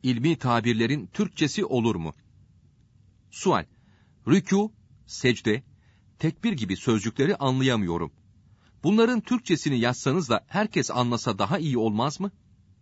ilmi tabirlerin Türkçesi olur mu? Sual: Rükû, secde, tekbir gibi sözcükleri anlayamıyorum. Bunların Türkçesini yazsanız da herkes anlasa daha iyi olmaz mı?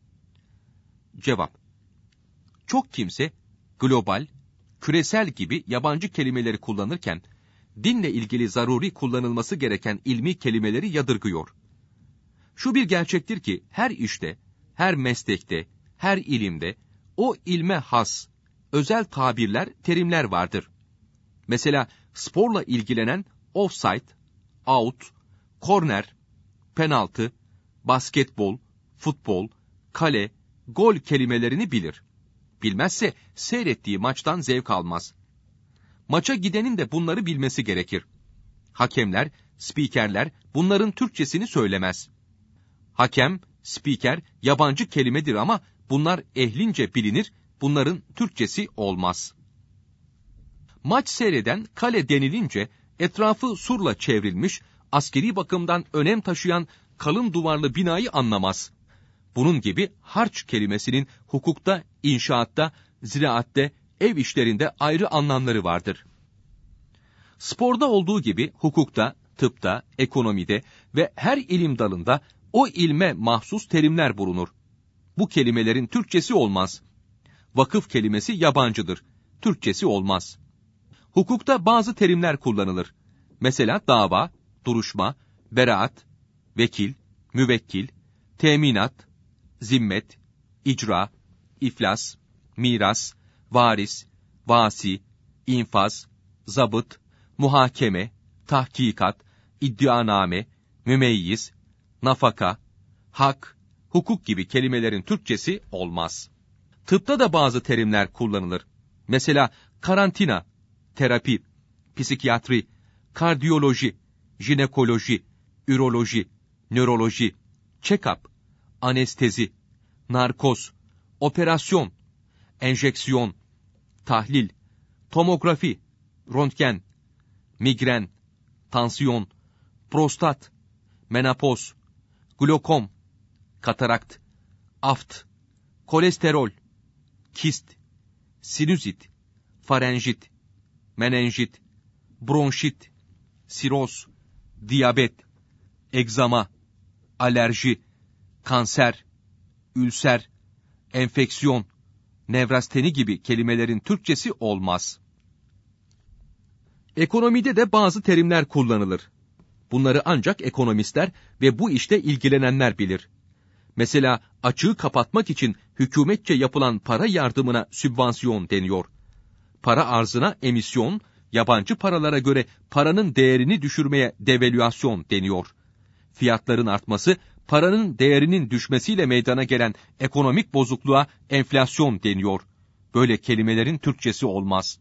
Cevap: Çok kimse global, küresel gibi yabancı kelimeleri kullanırken, dinle ilgili zaruri kullanılması gereken ilmi kelimeleri yadırgıyor. Şu bir gerçektir ki her işte, her meslekte, her ilimde o ilme has, özel tabirler, terimler vardır. Mesela sporla ilgilenen offside, out, korner, penaltı, basketbol, futbol, kale, gol kelimelerini bilir. Bilmezse seyrettiği maçtan zevk almaz. Maça gidenin de bunları bilmesi gerekir. Hakemler, spikerler bunların Türkçesini söylemez. Hakem, spiker yabancı kelimedir ama bunlar ehlince bilinir, bunların Türkçesi olmaz. Maç seyreden kale denilince etrafı surla çevrilmiş, askeri bakımdan önem taşıyan kalın duvarlı binayı anlamaz. Bunun gibi harç kelimesinin hukukta, inşaatta, ziraatte, ev işlerinde ayrı anlamları vardır. Sporda olduğu gibi hukukta, tıpta, ekonomide ve her ilim dalında o ilme mahsus terimler bulunur. Bu kelimelerin Türkçesi olmaz. Vakıf kelimesi yabancıdır. Türkçesi olmaz. Hukukta bazı terimler kullanılır. Mesela dava, duruşma, beraat, vekil, müvekkil, teminat, zimmet, icra, iflas, miras, varis, vasi, infaz, zabıt, muhakeme, tahkikat, iddianame, mümeyyiz, nafaka, hak, hukuk gibi kelimelerin Türkçesi olmaz. Tıpta da bazı terimler kullanılır. Mesela karantina, terapi, psikiyatri, kardiyoloji, jinekoloji, üroloji, nöroloji, check-up, anestezi, narkoz, operasyon, enjeksiyon, tahlil, tomografi, röntgen, migren, tansiyon, prostat, menopoz, glokom, katarakt, aft, kolesterol, kist, sinüzit, farenjit, menenjit, bronşit, siroz, diyabet, egzama, alerji, kanser, ülser, enfeksiyon, nevrasteni gibi kelimelerin Türkçesi olmaz. Ekonomide de bazı terimler kullanılır. Bunları ancak ekonomistler ve bu işte ilgilenenler bilir. Mesela açığı kapatmak için hükümetçe yapılan para yardımına sübvansiyon deniyor. Para arzına emisyon, yabancı paralara göre paranın değerini düşürmeye devalüasyon deniyor. Fiyatların artması, paranın değerinin düşmesiyle meydana gelen ekonomik bozukluğa enflasyon deniyor. Böyle kelimelerin Türkçesi olmaz.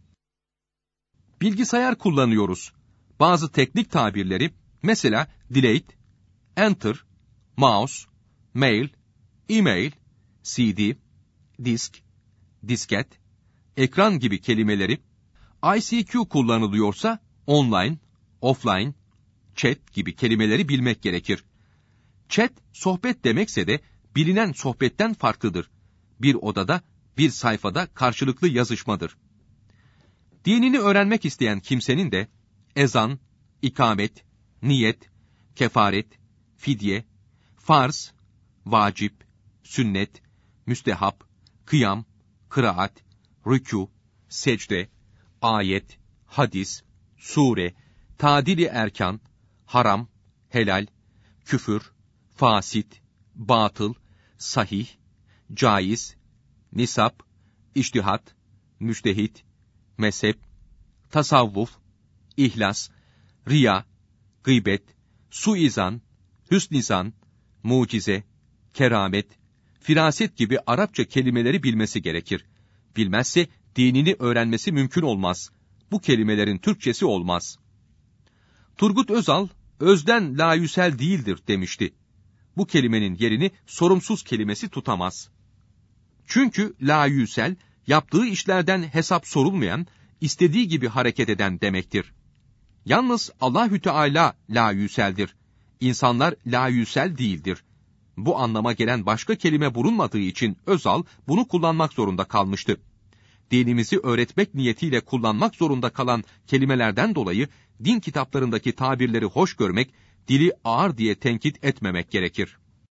Bilgisayar kullanıyoruz. Bazı teknik tabirleri, mesela delete, enter, mouse, mail, e-mail, CD, disk, disket, ekran gibi kelimeleri, ICQ kullanılıyorsa online, offline, chat gibi kelimeleri bilmek gerekir. Chat, sohbet demekse de bilinen sohbetten farklıdır. Bir odada, bir sayfada karşılıklı yazışmadır. Dinini öğrenmek isteyen kimsenin de ezan, ikamet, niyet, kefaret, fidye, farz, vacip, sünnet, müstehap, kıyam, kıraat, rükû, secde, ayet, hadis, sure, tadili erkan, haram, helal, küfür, fasit, batıl, sahih, caiz, nisap, içtihat, müçtehit, mezhep, tasavvuf, ihlas, riya, gıybet, suizan, hüsnizan, mucize, keramet, firaset gibi Arapça kelimeleri bilmesi gerekir. Bilmezse dinini öğrenmesi mümkün olmaz. Bu kelimelerin Türkçesi olmaz. Turgut Özal, özden layüsel değildir demişti. Bu kelimenin yerini sorumsuz kelimesi tutamaz. Çünkü layüsel, yaptığı işlerden hesap sorulmayan, istediği gibi hareket eden demektir. Yalnız Allahü Teala layüseldir. İnsanlar layüsel değildir. Bu anlama gelen başka kelime bulunmadığı için Özal bunu kullanmak zorunda kalmıştı. Dinimizi öğretmek niyetiyle kullanmak zorunda kalan kelimelerden dolayı din kitaplarındaki tabirleri hoş görmek, dili ağır diye tenkit etmemek gerekir.